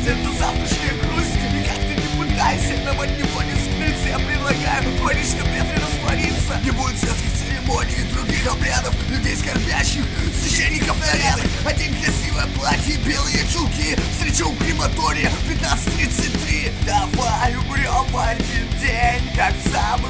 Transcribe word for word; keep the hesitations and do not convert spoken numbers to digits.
Пусть это завтрашняя грусть, и как ты не пытайся, нам от него не скрыться. Я предлагаю в конечном ветре раствориться. Не будет светских церемоний и других обрядов, людей скорбящих, священников нарядов. Один красивое платье, белые чулки, встречу у крематория в пятнадцать тридцать три. Давай умрем в один день, как в самый